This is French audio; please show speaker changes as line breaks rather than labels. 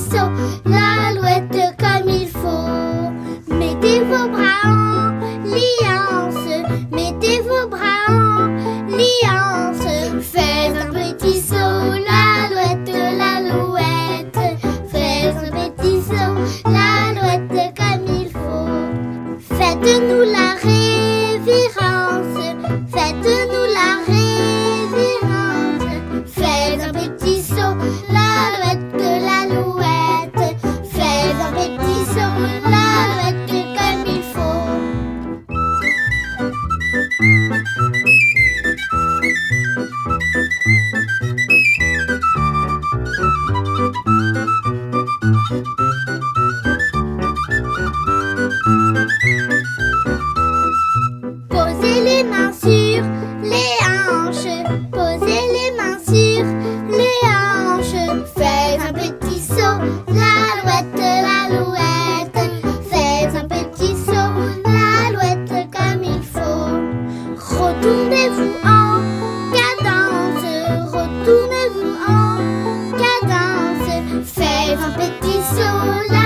saut, l'alouette comme il faut. Mettez vos bras en liance, mettez vos bras en liance. Faites un petit saut, l'alouette, l'alouette. Faites un petit saut, l'alouette comme il faut. Faites-nous la révérence, faites-nous la révérence. Faites un petit saut, l'alouette, l'alouette. Faites un petit saut, l'alouette comme il faut. Posez les mains sur les hanches, posez les mains sur les hanches. Faites un petit saut, l'alouette, l'alouette. Faites un petit saut, l'alouette comme il faut. Retournez-vous en cadence, retournez-vous en cadence. Faites un petit saut,